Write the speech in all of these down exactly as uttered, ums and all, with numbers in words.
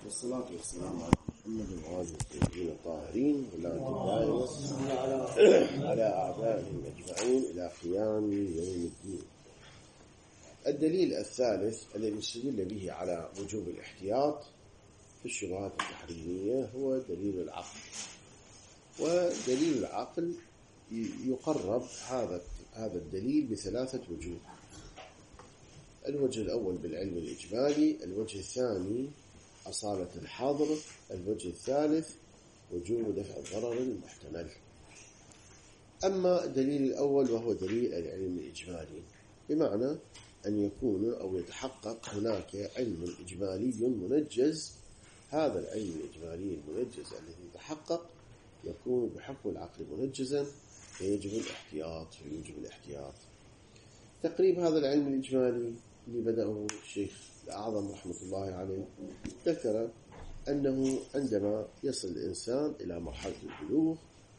والصلاة والسلام على محمد وآله الطيبين الطاهرين ولا دائما على أعدائهم أجمعين إلى قيام يوم الدين. الدليل الثالث الذي استدل به على وجوب الاحتياط في الشبهات التحريمية هو دليل العقل. ودليل العقل يقرب هذا هذا الدليل بثلاثة وجوه. الوجه الأول بالعلم الإجمالي، الوجه الثاني أصالة الحظر، الوجه الثالث وجوب دفع الضرر المحتمل. أما الدليل الأول وهو دليل العلم الإجمالي، بمعنى أن يكون أو يتحقق هناك علم إجمالي منجز. هذا العلم الإجمالي المنجز الذي يتحقق يكون بحكم العقل منجزا، فيجب الاحتياط فيوجب الاحتياط. تقريب هذا العلم الإجمالي اللي بدأه الشيخ الأعظم رحمة الله عليه، ذكر أنه عندما يصل الإنسان إلى مرحلة البلوغ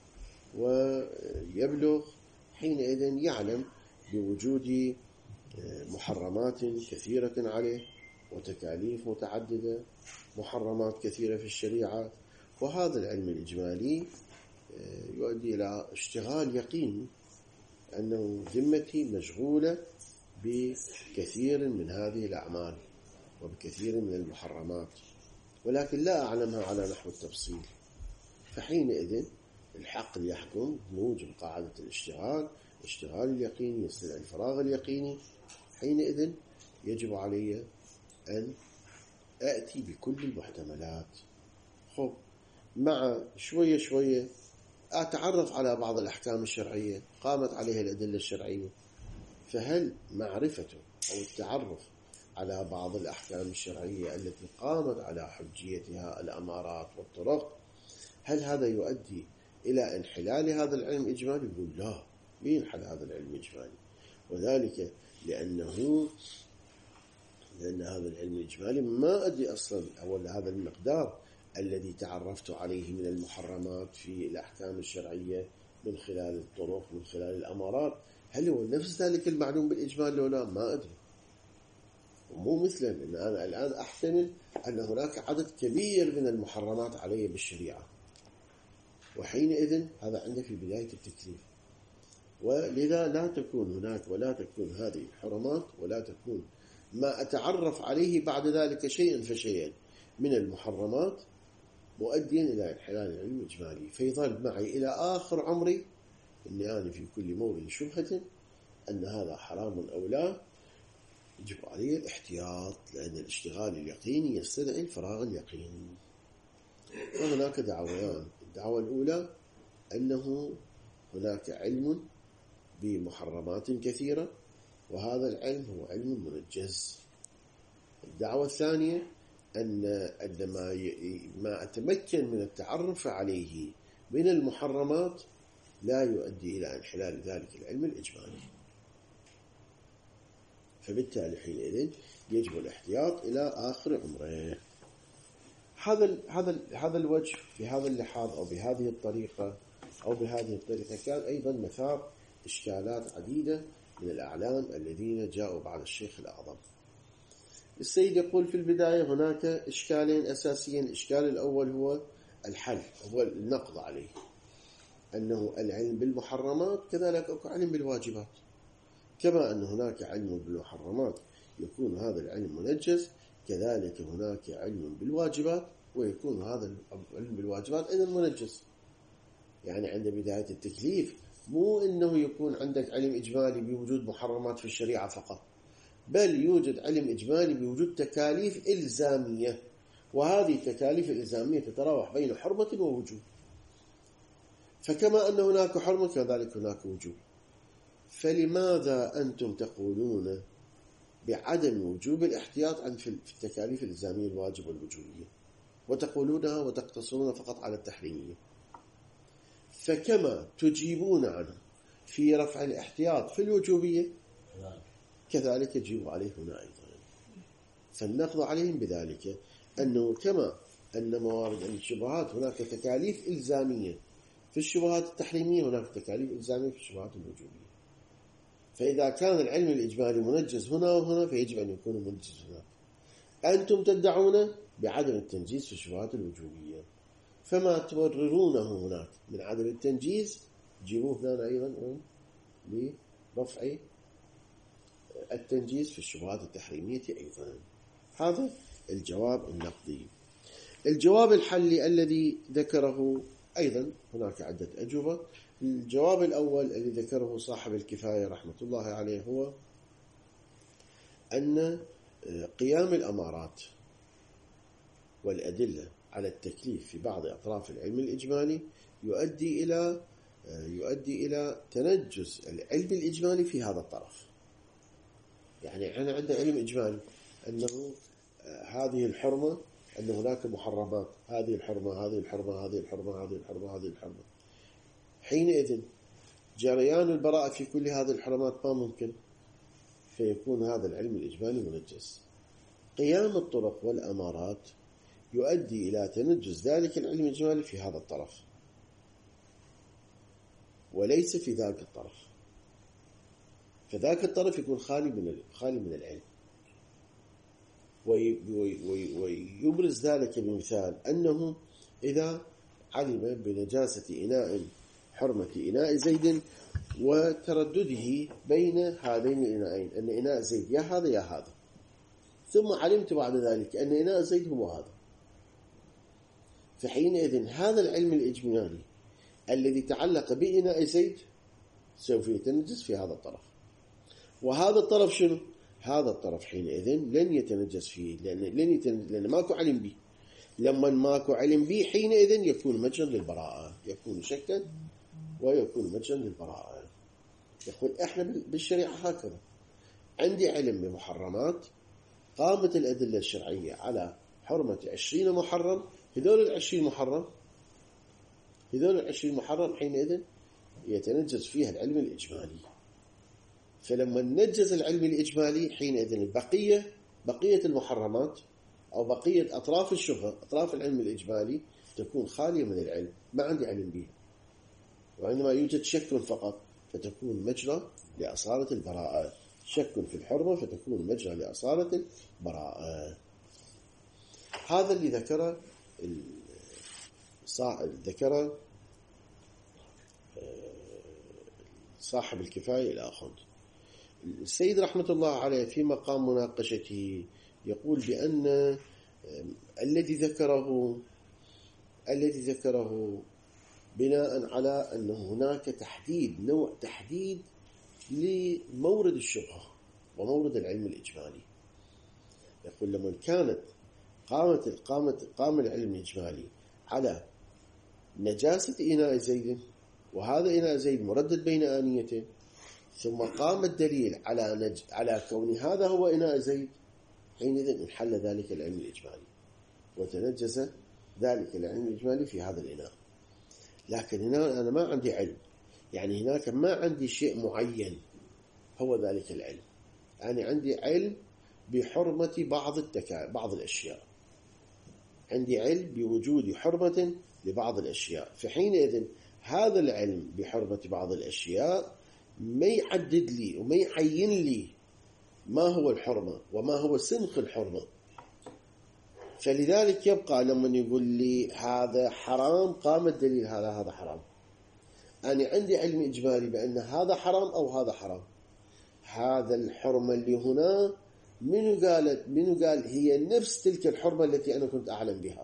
ويبلغ، حينئذ يعلم بوجود محرمات كثيرة عليه وتكاليف متعددة، محرمات كثيرة في الشريعة. وهذا العلم الإجمالي يؤدي إلى اشتغال يقيني أنه ذمتي مشغولة بكثير من هذه الأعمال وبكثير من المحرمات، ولكن لا أعلمها على نحو التفصيل. فحينئذ العقل يحكم بموجب قاعدة الاشتغال، الاشتغال اليقيني يستدعي الفراغ اليقيني. حينئذ يجب علي أن أأتي بكل المحتملات. خب مع شوية شوية أتعرف على بعض الأحكام الشرعية قامت عليها الأدلة الشرعية، فهل معرفته أو التعرف على بعض الأحكام الشرعية التي قامت على حجيتها الأمارات والطرق، هل هذا يؤدي إلى انحلال هذا العلم الإجمالي؟ يقول لا، ينحل هذا العلم الإجمالي، وذلك لأنه لأن هذا العلم الإجمالي ما أدري أصلا أول هذا المقدار الذي تعرفت عليه من المحرمات في الأحكام الشرعية من خلال الطرق من خلال الأمارات، هل هو نفس ذلك المعلوم بالإجمال لو لا؟ ما أدري. ومو مثلا أن أنا الآن أحتمل أن هناك عدد كبير من المحرمات علي بالشريعة، وحينئذ هذا عندي في بداية التكليف، ولذا لا تكون هناك ولا تكون هذه الحرمات ولا تكون ما أتعرف عليه بعد ذلك شيئا فشيئا من المحرمات مؤديا إلى انحلال العلم الإجمالي، فيظل معي إلى آخر عمري أني أنا في كل مورد شبهة أن هذا حرام أو لا يجب عليه الاحتياط، لأن الاشتغال اليقيني يستدعي الفراغ اليقيني. وهناك دعويان. الدعوة الأولى أنه هناك علم بمحرمات كثيرة وهذا العلم هو علم منجز. الدعوة الثانية أن عندما ما أتمكن من التعرف عليه من المحرمات لا يؤدي إلى انحلال ذلك العلم الإجمالي، فبالتالي حينئذ يجب الاحتياط إلى آخر عمره. هذا هذا هذا الوجه بهذا اللحاظ أو بهذه الطريقة أو بهذه الطريقة كان أيضا مثار إشكالات عديدة من الأعلام الذين جاءوا بعد الشيخ الأعظم. السيد يقول في البداية هناك إشكالين أساسيين. الإشكال الأول هو الحل، هو النقض عليه، أنه العلم بالمحرمات كذلك أو علم بالواجبات. كما أن هناك علم بالمحرمات يكون هذا العلم منجز، كذلك هناك علم بالواجبات ويكون هذا العلم بالواجبات أيضا منجز. يعني عند بداية التكليف مو أنه يكون عندك علم إجمالي بوجود محرمات في الشريعة فقط، بل يوجد علم إجمالي بوجود تكاليف إلزامية، وهذه التكاليف الإلزامية تتراوح بين حرمة ووجوب. فكما أن هناك حرمة كذلك هناك وجوب. فلماذا أنتم تقولون بعدم وجوب الاحتياط عن في التكاليف الإلزامية الواجب والوجوبية وتقولونها وتقتصرون فقط على التحريمية؟ فكما تجيبون عنه في رفع الاحتياط في الوجوبية كذلك يجيب عليه هنا أيضا. فالنقض عليهم بذلك أنه كما أن موارد الشبهات هناك تكاليف إلزامية في الشبهات التحريمية هناك تكاليف إلزامية في الشبهات الوجوبية. فإذا كان العلم الإجمالي منجز هنا وهنا فيجب أن يكون منجز هناك. أنتم تدعون بعدم التنجيز في الشبهات الوجوبية، فما تبررونه هناك من عدم التنجيز جيبوه هنا أيضا لرفع التنجيز في الشبهات التحريمية أيضا. هذا الجواب النقدي. الجواب الحلي الذي ذكره أيضا هناك عدة أجوبة. الجواب الأول الذي ذكره صاحب الكفاية رحمة الله عليه هو أن قيام الأمارات والأدلة على التكليف في بعض أطراف العلم الإجمالي يؤدي إلى يؤدي إلى تنجس العلم الإجمالي في هذا الطرف. يعني أنا عندنا علم إجمالي أنه هذه الحرمة، أن هناك محرمات، هذه الحرمة هذه الحرمة هذه الحرمة هذه الحرمة هذه الحرمة. حينئذ جريان البراءة في كل هذه الحرمات ما ممكن، فيكون هذا العلم الإجمالي منجس. قيام الطرق والأمارات يؤدي إلى تنجس ذلك العلم الإجمالي في هذا الطرف وليس في ذاك الطرف، فذاك الطرف يكون خالي من خالي من العلم. ويبرز ذلك بمثال أنه إذا علم بنجاسة إناء حرمة إناء زيد وتردده بين هذين الإناءين، أن إناء زيد يا هذا يا هذا، ثم علمت بعد ذلك أن إناء زيد هو هذا، فحينئذ هذا العلم الإجمالي الذي تعلق بإناء زيد سوف يتنجس في هذا الطرف. وهذا الطرف شنو؟ هذا الطرف حينئذ لن يتنجس فيه، لأن لن يتنجس لأن ماكو علم به. لما ماكو علم به حينئذ يكون مجرا للبراءة، يكون شكا ويكون مجرا للبراءة. يقول احنا بالشريعة هكذا، عندي علم بمحرمات، قامت الأدلة الشرعية على حرمة عشرين محرم، هذول العشرين محرم هذول العشرين محرم حينئذ يتنجز فيها العلم الإجمالي. فلما نجز العلم الإجمالي حينئذ البقية بقية المحرمات أو بقية أطراف الشبهة أطراف العلم الإجمالي تكون خالية من العلم، ما عندي علم به. وعندما يوجد شك فقط فتكون مجرى لأصالة البراءة، شك في الحرمة فتكون مجرى لأصالة البراءة. هذا اللي ذكره ذكر صاحب الكفاية الآخر. السيد رحمة الله عليه في مقام مناقشته يقول بأن الذي ذكره الذي ذكره بناء على أن هناك تحديد نوع تحديد لمورد الشبهة ومورد العلم الإجمالي. يقول لما كانت قامت قامت قام العلم الإجمالي على نجاسة إناء زيد، وهذا إناء زيد مردد بين آنيتين، ثم قام الدليل على نج... على كون هذا هو إناء زيد، حينئذ انحل ذلك العلم الإجمالي وتنجز ذلك العلم الإجمالي في هذا الإناء. لكن هنا أنا ما عندي علم، يعني هناك ما عندي شيء معين هو ذلك العلم، يعني عندي علم بحرمة بعض التكا... بعض الأشياء، عندي علم بوجود حرمة لبعض الأشياء. فحينئذ هذا العلم بحرمة بعض الأشياء ما يعدد لي وما يعين لي ما هو الحرمة وما هو سنخ الحرمة. فلذلك يبقى لما يقول لي هذا حرام قام الدليل هذا هذا حرام، أنا عندي علم إجمالي بأن هذا حرام أو هذا حرام. هذا الحرمة اللي هنا منو قالت منو قال هي نفس تلك الحرمة التي أنا كنت أعلم بها،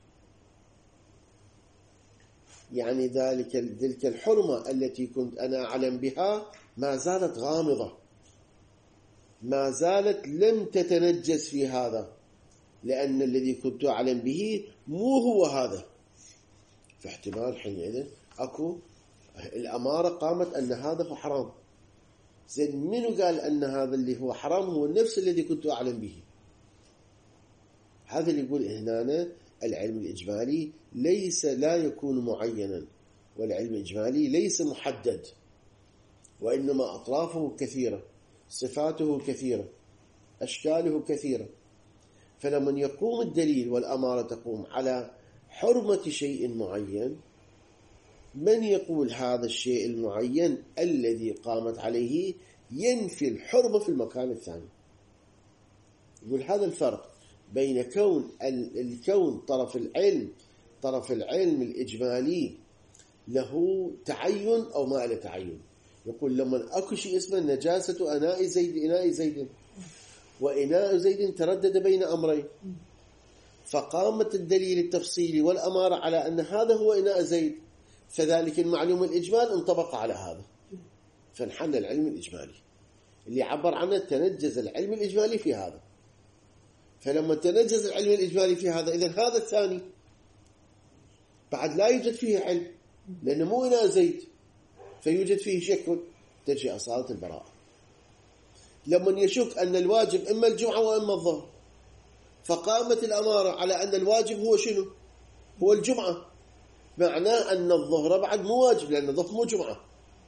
يعني ذلك تلك الحرمة التي كنت أنا أعلم بها ما زالت غامضة، ما زالت لم تتنجس في هذا، لأن الذي كنت أعلم به مو هو هذا. فاحتمال حينئذ أكو الأمارة قامت أن هذا هو حرام، زين منو قال أن هذا اللي هو حرام هو نفس الذي كنت أعلم به؟ هذا اللي يقول هنا العلم الإجمالي ليس لا يكون معينا، والعلم الإجمالي ليس محدد، وإنما أطرافه كثيرة، صفاته كثيرة، أشكاله كثيرة. فلما يقوم الدليل والأمارة تقوم على حرمة شيء معين، من يقول هذا الشيء المعين الذي قامت عليه ينفي الحرمة في المكان الثاني؟ يقول هذا الفرق بين كون الكون طرف العلم طرف العلم الإجمالي له تعين أو ما له تعين. يقول لما أكو شيء اسمه نجاسة أناء زيد إناء زيد، وإناء زيد تردد بين أمرين، فقامت الدليل التفصيلي والأمارة على أن هذا هو إناء زيد، فذلك المعلوم الإجمال انطبق على هذا، فانحل العلم الإجمالي اللي عبر عنه تنجز العلم الإجمالي في هذا. فلما تنجز العلم الإجمالي في هذا، إذن هذا الثاني بعد لا يوجد فيه علم، لأنه مو إناء زيد، فيوجد فيه شك، تجي أصالة البراءة. لما يشك أن الواجب إما الجمعة وإما الظهر، فقامت الأمارة على أن الواجب هو شنو؟ هو الجمعة، معناه أن الظهر بعد مو واجب، لأن الظهر مو جمعة.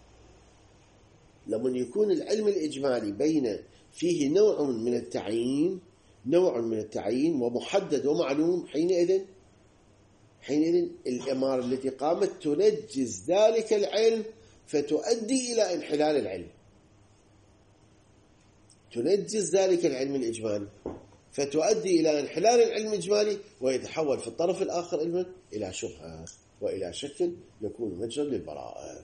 لما يكون العلم الإجمالي بين فيه نوع من التعيين نوع من التعيين ومحدد ومعلوم، حينئذ حينئذ الأمارة التي قامت تنجز ذلك العلم فتؤدي إلى انحلال العلم، تنجز ذلك العلم الإجمالي فتؤدي إلى انحلال العلم الإجمالي، ويتحول في الطرف الآخر علما إلى شبهة وإلى شك يكون مجرى للبراءة.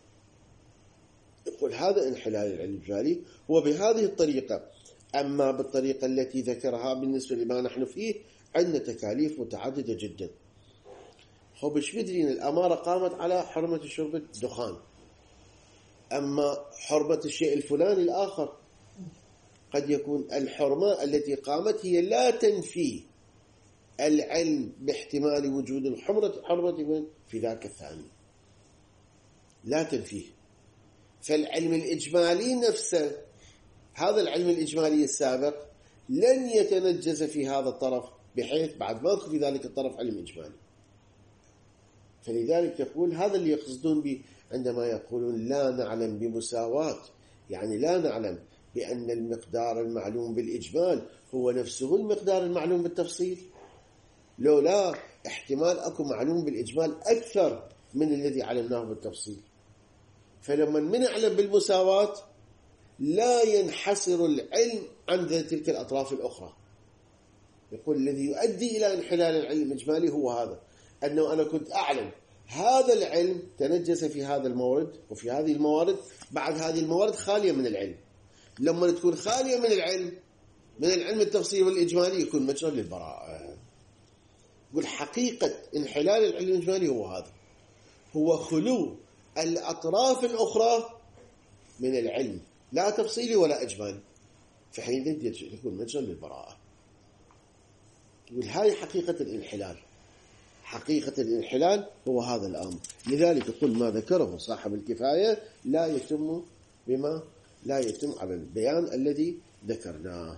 يقول هذا انحلال العلم الإجمالي هو بهذه الطريقة. أما بالطريقة التي ذكرها بالنسبة لما نحن فيه عندنا تكاليف متعددة جدا. هو بش بدرين الأمارة قامت على حرمة شرب الدخان، أما حرمة الشيء الفلاني الآخر قد يكون الحرمة التي قامت هي لا تنفي العلم باحتمال وجود الحرمة حرمة في ذاك الثاني، لا تنفيه. فالعلم الإجمالي نفسه، هذا العلم الإجمالي السابق لن يتنجز في هذا الطرف، بحيث بعد ما يدخل في ذلك الطرف علم إجمالي. فلذلك يقول هذا اللي يقصدون به عندما يقولون لا نعلم بمساواة، يعني لا نعلم بأن المقدار المعلوم بالإجمال هو نفسه المقدار المعلوم بالتفصيل، لو لا احتمال أكو معلوم بالإجمال أكثر من الذي علمناه بالتفصيل. فلما من نعلم بالمساواة لا ينحسر العلم عن تلك الأطراف الأخرى. يقول الذي يؤدي إلى انحلال العلم الإجمالي هو هذا، أنه أنا كنت أعلم هذا العلم تنجس في هذا المورد وفي هذه الموارد، بعد هذه الموارد خالية من العلم. لما تكون خالية من العلم من العلم التفصيلي والإجمالي يكون مجرى للبراءة. يقول حقيقة انحلال العلم الإجمالي هو هذا، هو خلو الأطراف الأخرى من العلم، لا تفصيلي ولا إجمالي، فحينئذ يكون مجرى للبراءة. يقول هاي حقيقة الانحلال، حقيقة الانحلال هو هذا الأمر. لذلك يقول ما ذكره صاحب الكفاية لا يتم بما لا يتم على البيان الذي ذكرناه.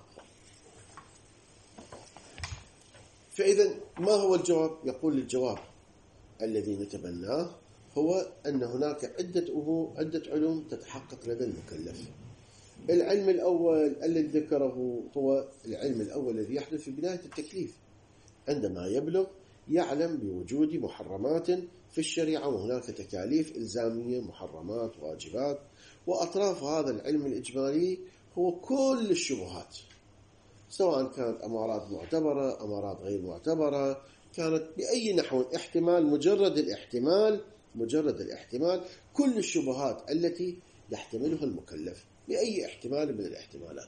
فإذا ما هو الجواب؟ يقول الجواب الذي نتبناه هو أن هناك عدة عدة علوم تتحقق لدى المكلف. العلم الأول الذي ذكره هو العلم الأول الذي يحدث في بداية التكليف، عندما يبلغ يعلم بوجود محرمات في الشريعة، وهناك تكاليف إلزامية، محرمات، واجبات. وأطراف هذا العلم الإجمالي هو كل الشبهات، سواء كانت أمارات معتبرة، أمارات غير معتبرة، كانت بأي نحو احتمال، مجرد الاحتمال مجرد الاحتمال كل الشبهات التي يحتملها المكلف بأي احتمال من الاحتمالات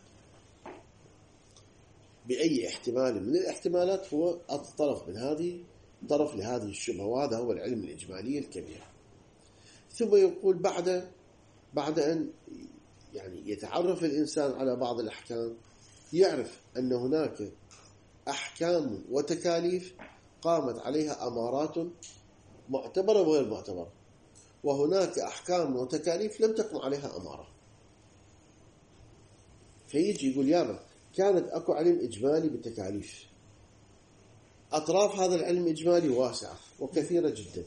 بأي احتمال من الاحتمالات هو الطرف من هذه طرف لهذه الشبهة، وهذا هو العلم الإجمالي الكبير. ثم يقول بعد بعد أن يعني يتعرف الإنسان على بعض الأحكام، يعرف أن هناك أحكام وتكاليف قامت عليها أمارات معتبرة وغير معتبرة، وهناك أحكام وتكاليف لم تقم عليها أمارة. فيجي يقول يابا كانت أكو علم إجمالي بالتكاليف، أطراف هذا العلم الإجمالي واسعة وكثيرة جدا،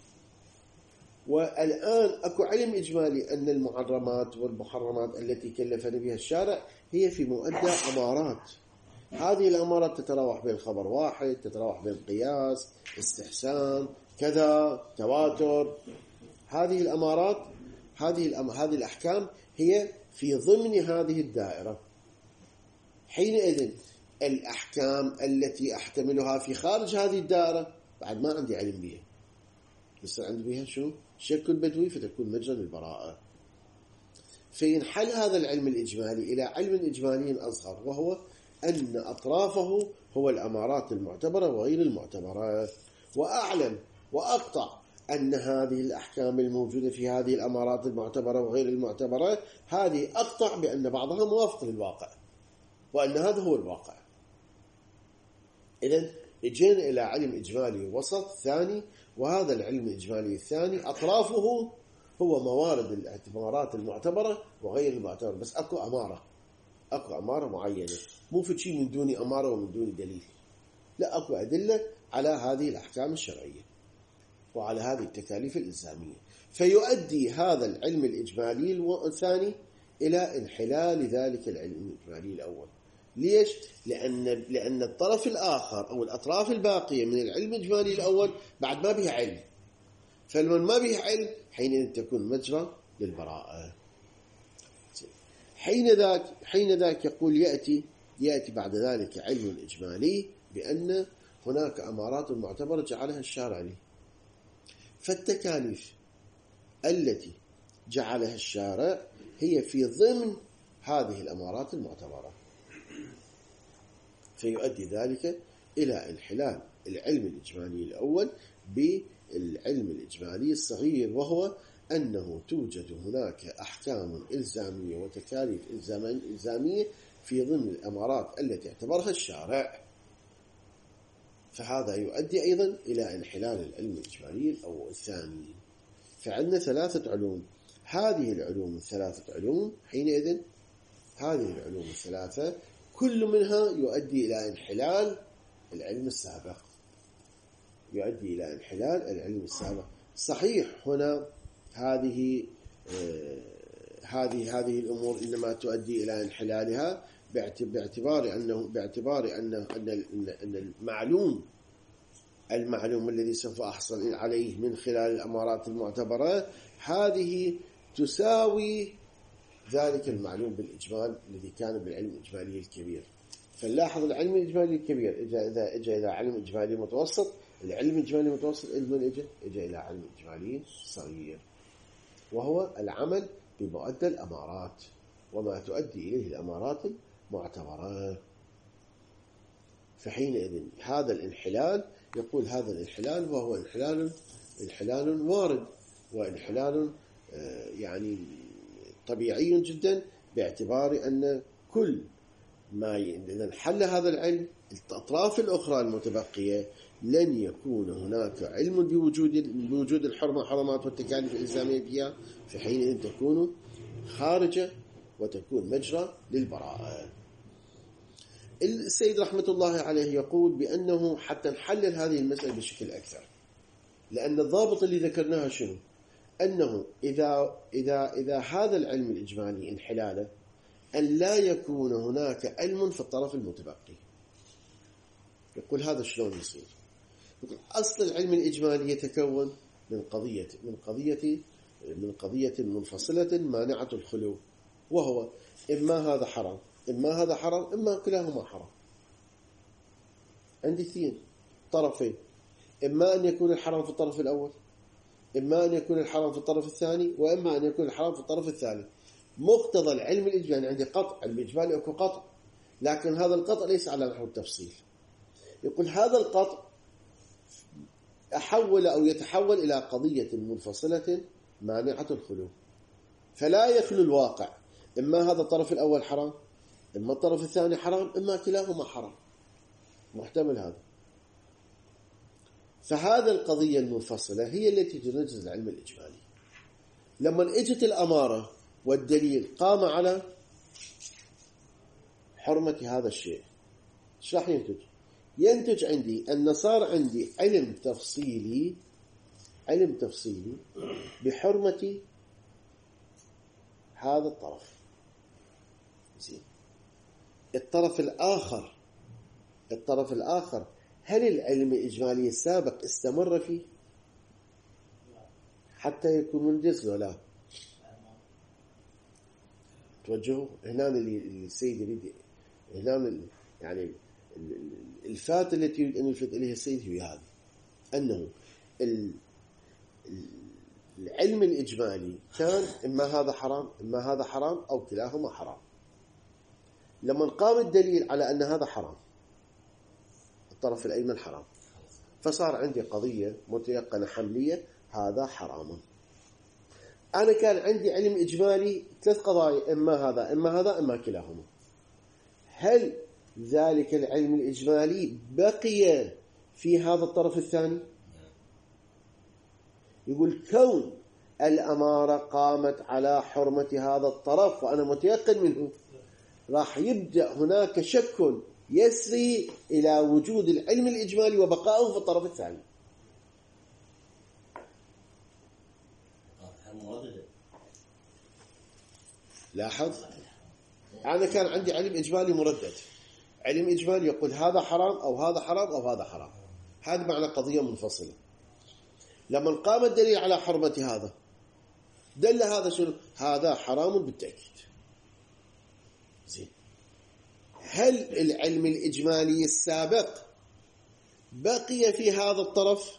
والآن أكو علم إجمالي أن المحرمات والمحرمات التي كلفنا بها الشارع هي في مؤدى أمارات. هذه الأمارات تتراوح بين خبر واحد، تتراوح بين قياس، استحسان، كذا، تواتر. هذه الأمارات هذه الأم... هذه الأحكام هي في ضمن هذه الدائرة. حينئذ الأحكام التي أحتملها في خارج هذه الدائرة بعد ما عندي علم بها، يصير عندي بها شنو؟ شك البدوي، فتكون مجرى للبراءة. فينحل هذا العلم الإجمالي إلى علم إجمالي أصغر، وهو أن أطرافه هو الأمارات المعتبرة وغير المعتبرة، وأعلم وأقطع أن هذه الأحكام الموجودة في هذه الأمارات المعتبرة وغير المعتبرة هذه أقطع بأن بعضها موافق للواقع، وأن هذا هو الواقع. إذن اجينا إلى علم إجمالي وسط ثاني، وهذا العلم الإجمالي الثاني أطرافه هو موارد الاعتبارات المعتبرة وغير المعتبرة، بس أكو أمارة، أكو أمارة معينة، مو في شيء من دون أمارة ومن دون دليل، لا، أكو أدلة على هذه الأحكام الشرعية وعلى هذه التكاليف الإلزامية. فيؤدي هذا العلم الإجمالي الثاني إلى انحلال ذلك العلم الإجمالي الأول. ليش؟ لأن لأن الطرف الآخر أو الأطراف الباقية من العلم الإجمالي الأول بعد ما بها علم، فلمن ما بها علم حينئذ تكون مجرى للبراءة. حين ذاك حين ذاك يقول يأتي يأتي بعد ذلك علم إجمالي بأن هناك أمارات معتبرة جعلها الشارع له، فالتكاليف التي جعلها الشارع هي في ضمن هذه الأمارات المعتبرة، فيؤدي ذلك إلى انحلال العلم الإجمالي الأول بالعلم الإجمالي الصغير، وهو أنه توجد هناك أحكام إلزامية وتكاليف إلزامية في ضمن الأمارات التي اعتبرها الشارع، فهذا يؤدي أيضا إلى انحلال العلم الإجمالي أو الثاني. فعندنا ثلاثة علوم، هذه العلوم الثلاثة علوم حينئذ هذه العلوم الثلاثة كل منها يؤدي إلى انحلال العلم السابق، يؤدي إلى انحلال العلم السابق. صحيح هنا هذه آه هذه هذه الأمور إنما تؤدي إلى انحلالها باعتبار أنه باعتبار أن أن المعلوم المعلوم الذي سوف أحصل عليه من خلال الأمارات المعتبرة هذه تساوي ذلك المعلوم بالإجمال الذي كان بالعلم الإجمالي الكبير. فنلاحظ العلم الإجمالي الكبير إذا إذا إجا إلى علم إجمالي متوسط، العلم الإجمالي المتوسط إلى إجا إجا إلى علم إجمالي صغير، وهو العمل بمؤدى الأمارات وما تؤدي إليه الأمارات المعتبرة. فحينئذ هذا الانحلال يقول هذا الانحلال وهو انحلال انحلال وارد وانحلال يعني طبيعي جدا، باعتبار أن كل ما إذا انحل هذا العلم الأطراف الأخرى المتبقية لن يكون هناك علم بوجود بوجود الحرمة حرمات والتكاليف الإلزامية فيها، في حين تكون خارجة وتكون مجرى للبراءة. السيد رحمة الله عليه يقول بأنه حتى نحلل هذه المسألة بشكل أكثر، لأن الضابط اللي ذكرناها شنو؟ أنه إذا إذا إذا هذا العلم الإجمالي انحلاله أن لا يكون هناك علم في الطرف المتبقي. يقول هذا شلون يصير؟ يقول أصل العلم الإجمالي يتكون من قضية من قضية من قضية منفصلة مانعة الخلو، وهو إما هذا حرام إما هذا حرام إما كلاهما حرام. عندي اثنين طرفين، إما أن يكون الحرام في الطرف الأول إما أن يكون الحرام في الطرف الثاني وإما أن يكون الحرام في الطرف الثالث. مقتضى العلم الإجمالي عندي قطع، علم إجمالي أكو قطع، لكن هذا القطع ليس على نحو التفصيل. يقول هذا القطع أحول أو يتحول إلى قضية منفصلة مانعة الخلو، فلا يخلو الواقع، إما هذا الطرف الأول حرام إما الطرف الثاني حرام إما كلاهما حرام، محتمل هذا. فهذا القضية المنفصلة هي التي تنجز العلم الإجمالي. لما اجت الأمارة والدليل قام على حرمة هذا الشيء، ايش راح ينتج؟ ينتج عندي أن صار عندي علم تفصيلي علم تفصيلي بحرمة هذا الطرف. زين، الطرف الآخر الطرف الآخر هل العلم الإجمالي السابق استمر فيه حتى يكون منجز ولا لا؟ توجهوا هنا اللي السيد يريد هنا يعني الفات التي يريد أن يلفت إليها السيد هي هذه، أنه العلم الإجمالي كان إما هذا حرام إما هذا حرام أو كلاهما حرام. لما قام الدليل على أن هذا حرام، الطرف الأيمن حرام، فصار عندي قضية متيقنة حملية هذا حرام. أنا كان عندي علم إجمالي ثلاث قضايا، إما هذا إما هذا إما كلاهما. هل ذلك العلم الإجمالي بقي في هذا الطرف الثاني؟ يقول كون الأمارة قامت على حرمة هذا الطرف وأنا متيقن منه، راح يبدأ هناك شك يسري إلى وجود العلم الإجمالي وبقائه في الطرف الثاني. لاحظ، أنا كان عندي علم إجمالي مردد، علم إجمالي يقول هذا حرام أو هذا حرام أو هذا حرام، هذا معنى قضية منفصلة. لما قام الدليل على حرمة هذا دل هذا شنو؟ هذا حرام بالتأكيد. زين، هل العلم الإجمالي السابق بقي في هذا الطرف؟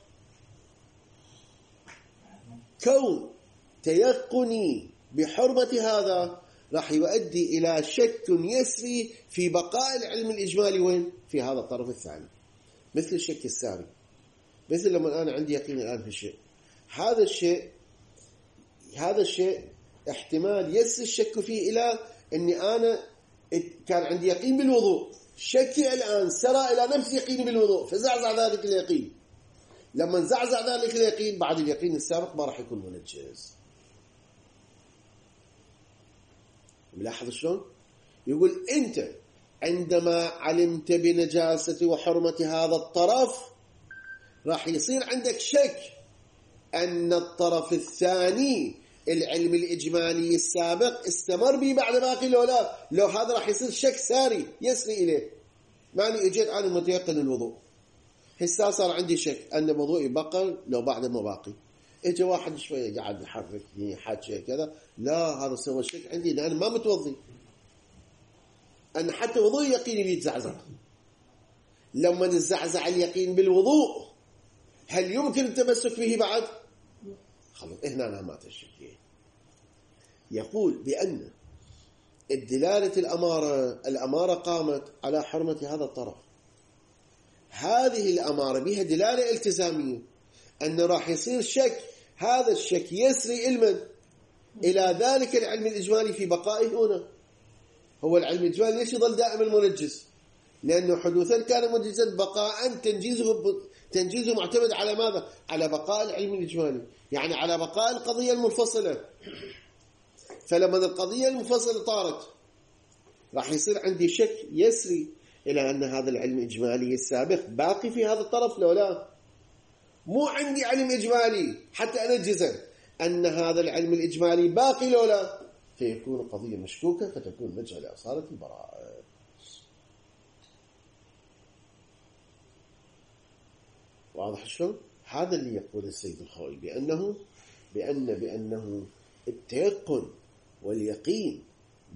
كون تيقني بحرمة هذا راح يؤدي إلى شك يسري في بقاء العلم الإجمالي وين؟ في هذا الطرف الثاني، مثل الشك السابق. مثل لما أنا عندي يقين الآن في الشيء، هذا الشيء هذا الشيء احتمال يسري الشك فيه إلى أني أنا كان عندي يقين بالوضوء، شكي الآن سرى إلى نفس يقيني بالوضوء فزعزع ذلك اليقين. لما زعزع ذلك اليقين بعد اليقين السابق ما راح يكون منجز. ملاحظ شلون؟ يقول أنت عندما علمت بنجاسة وحرمة هذا الطرف راح يصير عندك شك أن الطرف الثاني العلم الإجمالي السابق استمر به بعد باقي لو لا، لو هذا راح يصير شك ساري يسري إليه. ماني اجيت أنا متيقن الوضوء، هسه صار عندي شك أن وضوئي بقى لو بعد ما باقي. اجى واحد شوية قاعد يحرك حاجة كذا، لا هذا سوى الشك عندي أن أنا ما متوضي، أن حتى وضوء يقيني بيتزعزع. لما نزعزع اليقين بالوضوء هل يمكن التمسك به بعد؟ خلاص هنا أنا ما تشك. يقول بأن الدلالة الأمارة الأمارة قامت على حرمة هذا الطرف، هذه الأمارة بها دلالة التزامية أن راح يصير شك، هذا الشك يسري علما إلى ذلك العلم الإجمالي في بقائه هنا. هو العلم الإجمالي ليش يظل دائما منجز؟ لأنه حدوثا كان منجزا، بقاء تنجيزه تنجيزه معتمد على ماذا؟ على بقاء العلم الإجمالي، يعني على بقاء القضية المنفصلة. فلما القضية المنفصلة طارت راح يصير عندي شك يسري إلى أن هذا العلم الإجمالي السابق باقي في هذا الطرف لو لا. مو عندي علم إجمالي حتى أنجزه أن هذا العلم الإجمالي باقي لو لا، فيكون القضية مشكوكة فتكون مجال لأصالة البراءة. واضح شلون؟ هذا اللي يقول السيد الخوئي بأنه بأن بأنه التيقن واليقين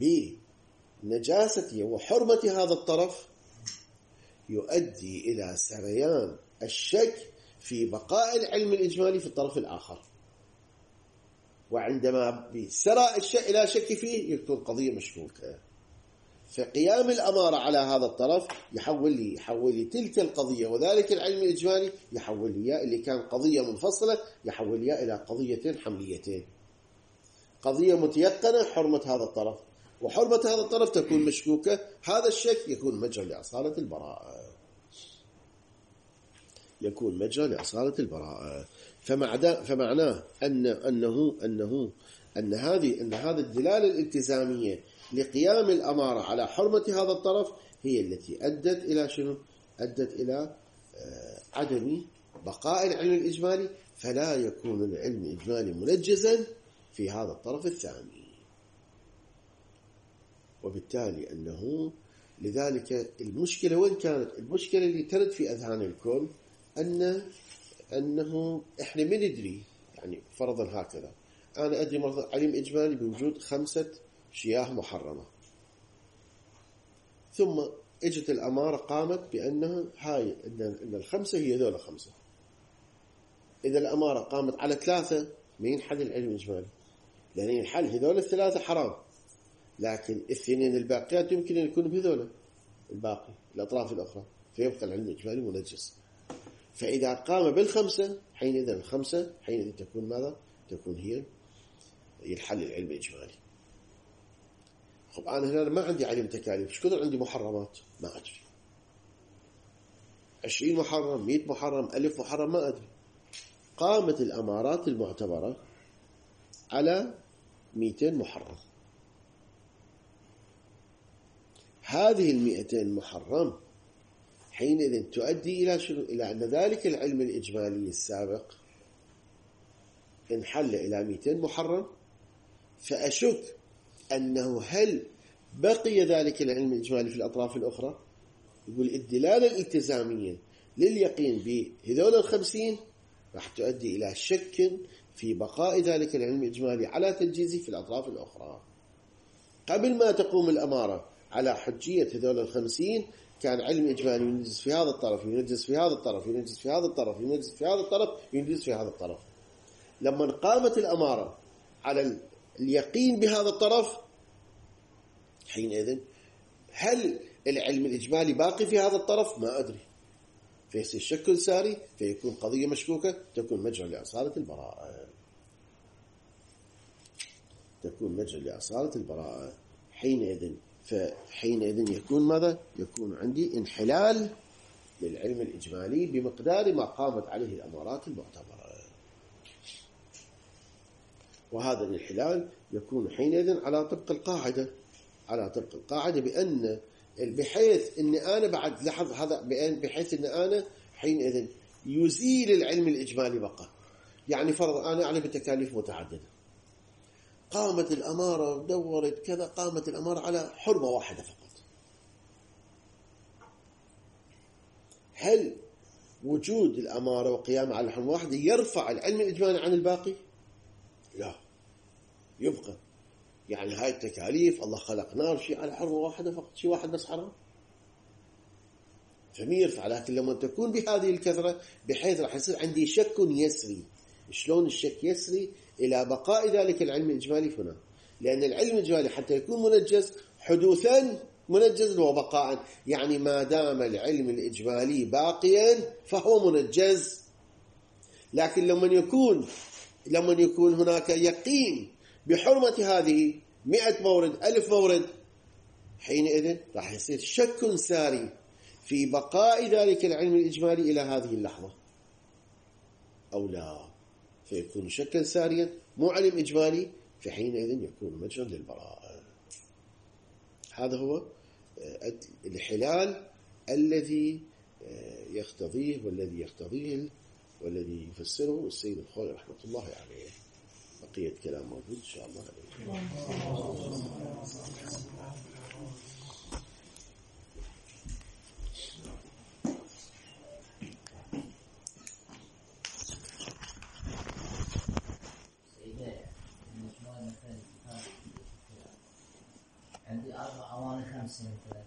بنجاسة وحرمة هذا الطرف يؤدي إلى سريان الشك في بقاء العلم الإجمالي في الطرف الآخر، وعندما سرى الشك إلى شك فيه يكون قضية مشكوكة. فقيام الأمارة على هذا الطرف يحول لي يحول لي تلك القضية وذلك العلم الإجمالي يحول لي اللي كان قضية منفصلة يحول لي إلى قضيتين حمليتين، قضية متيقنة حرمة هذا الطرف، وحرمة هذا الطرف تكون مشكوكة، هذا الشك يكون مجرى لأصالة البراءة، يكون مجرى لأصالة البراءة. فمعناه أن أنه أنه أن هذه أن هذه الدلالة الالتزامية لقيام الأمارة على حرمة هذا الطرف هي التي أدت إلى شنو؟ أدت إلى عدم بقاء العلم الإجمالي، فلا يكون العلم الإجمالي منجزا في هذا الطرف الثاني. وبالتالي أنه لذلك المشكلة وين كانت؟ المشكلة اللي ترد في أذهان الكل أن أنه إحنا ما ندري، يعني فرضا هكذا أنا أدري علم إجمالي بوجود خمسة شياه محرمة، ثم اجت الأمارة قامت بأنها هاي إن الخمسة هي ذولا خمسة. إذا الأمارة قامت على ثلاثة ما ينحل العلم الإجمالي، لأن ينحل هذول الثلاثة حرام، لكن الاثنين الباقيات يمكن أن يكون بهذول الباقي الأطراف الأخرى، فيبقى العلم الإجمالي منجس. فإذا قام بالخمسة حينئذ الخمسة حينئذ تكون ماذا؟ تكون هي الحل العلم الإجمالي. خب أنا هنا ما عندي علم تكاليف، ايش كثر عندي محرمات ما أدري، عشرين محرم، مئة محرم، ألف محرم ما أدري. قامت الأمارات المعتبرة على مئتين محرم. هذه المئتين محرم حينئذ تؤدي إلى شنو؟ إلى أن ذلك العلم الإجمالي السابق انحل إلى مئتين محرم، فأشك أنه هل بقي ذلك العلم الإجمالي في الأطراف الأخرى؟ يقول الدلالة الالتزامية لليقين بهذول الخمسين راح تؤدي إلى شك في بقاء ذلك العلم الإجمالي على تنجيزه في الأطراف الأخرى. قبل ما تقوم الأمارة على حجية هذول الخمسين كان علم إجمالي ينجز في هذا الطرف، ينجز في هذا الطرف، ينجز في هذا الطرف، ينجز في هذا الطرف، ينجز في هذا الطرف. لما قامت الأمارة على اليقين بهذا الطرف حينئذ هل العلم الإجمالي باقي في هذا الطرف؟ ما أدري، فيصير شكل ساري، فيكون قضية مشكوكة، تكون مجرى لأصالة البراءة، تكون مجرى لأصالة البراءة. حينئذ فحينئذ يكون ماذا؟ يكون عندي انحلال للعلم الإجمالي بمقدار ما قامت عليه الأمارات المعتبرة، وهذا الانحلال يكون حينئذ على طبق القاعدة، على طبق القاعدة بأن بحيث أن أنا بعد لحظ هذا بحيث أن أنا حينئذ يزيل العلم الإجمالي بقى. يعني فرض أنا أعلم بتكاليف متعددة، قامت الأمارة دورت كذا، قامت الأمارة على حرمة واحدة فقط، هل وجود الأمارة وقيام على حرمة واحدة يرفع العلم الإجمالي عن الباقي؟ لا، يبقى. يعني هاي التكاليف الله خلق نار شيء على حرمة واحدة فقط، شيء واحد بس حرام، فمين يرفع؟ لكن لما تكون بهذه الكثرة بحيث راح يصير عندي شك يسري. شلون الشك يسري؟ إلى بقاء ذلك العلم الإجمالي هنا، لأن العلم الإجمالي حتى يكون منجز حدوثا منجز وبقاء، يعني ما دام العلم الإجمالي باقيا فهو منجز. لكن لما يكون لما يكون هناك يقين بحرمة هذه مئة مورد ألف مورد حينئذ راح يصير شك ساري في بقاء ذلك العلم الإجمالي إلى هذه اللحظة أو لا، فيكون شكا ساريا مو علم إجمالي، فحينئذ يكون مجرى للبراءة. هذا هو الحلال الذي يقتضيه والذي يقتضيه والذي يفسره السيد الخوئي رحمة الله عليه. بقية كلام موجود إن شاء الله عليه. عندي أربع أواني خمسة مثلا